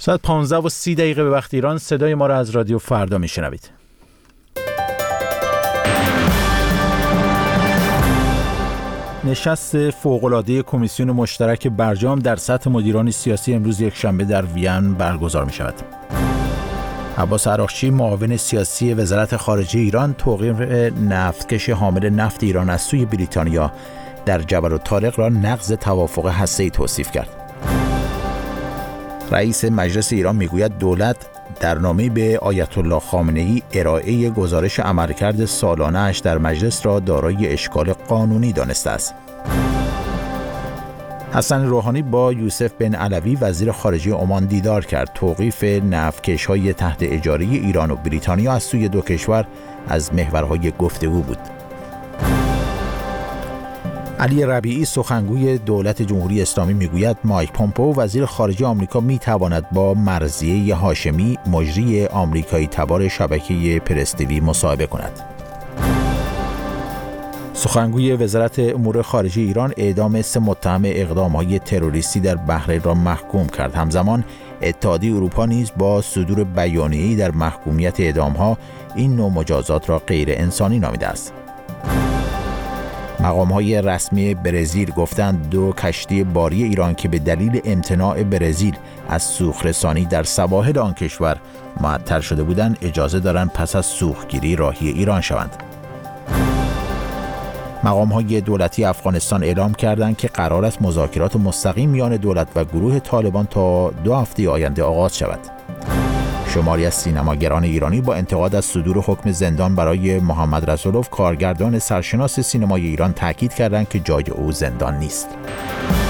ساعت 15:30 به وقت ایران صدای ما را از رادیو فردا میشنوید. نشست فوق‌العاده کمیسیون مشترک برجام در سطح مدیران سیاسی امروز یکشنبه در وین برگزار می شود. عباس عراقچی معاون سیاسی وزارت خارجه ایران توقیف نفتکش حامل نفت ایران از سوی بریتانیا در جبل الطارق را نقض توافق هسته‌ای توصیف کرد. رئیس مجلس ایران میگوید دولت در نامه‌ای به آیت الله خامنه‌ای ارائه گزارش عملکرد سالانه‌اش در مجلس را دارای اشکال قانونی دانسته است. حسن روحانی با یوسف بن علوی وزیر خارجه عمان دیدار کرد. توقیف نفتکش‌های تحت اجاره ایران و بریتانیا از سوی دو کشور از محورهای گفتگو بود. علی ربیعی سخنگوی دولت جمهوری اسلامی میگوید مایک پومپئو وزیر خارجه آمریکا میتواند با مرضیه هاشمی مجری آمریکایی تبار شبکه پرستیوی مصاحبه کند. سخنگوی وزارت امور خارجه ایران اعدام 3 متهم اقدام‌های تروریستی در بحرین را محکوم کرد. همزمان اتحادیه اروپا نیز با صدور بیانیه‌ای در محکومیت اعدام‌ها این نوع مجازات را غیر انسانی نامیده است. مقام‌های رسمی برزیل گفتند 2 کشتی باری ایران که به دلیل امتناع برزیل از سوخت‌رسانی در سواحل آن کشور معطل شده بودند اجازه دارند پس از سوختگیری راهی ایران شوند. مقام‌های دولتی افغانستان اعلام کردند که قرار است مذاکرات مستقیم میان دولت و گروه طالبان تا 2 هفته آینده آغاز شود. شماری از سینماگران ایرانی با انتقاد از صدور حکم زندان برای محمد رسولوف کارگردان سرشناس سینمای ایران تاکید کردند که جای او زندان نیست.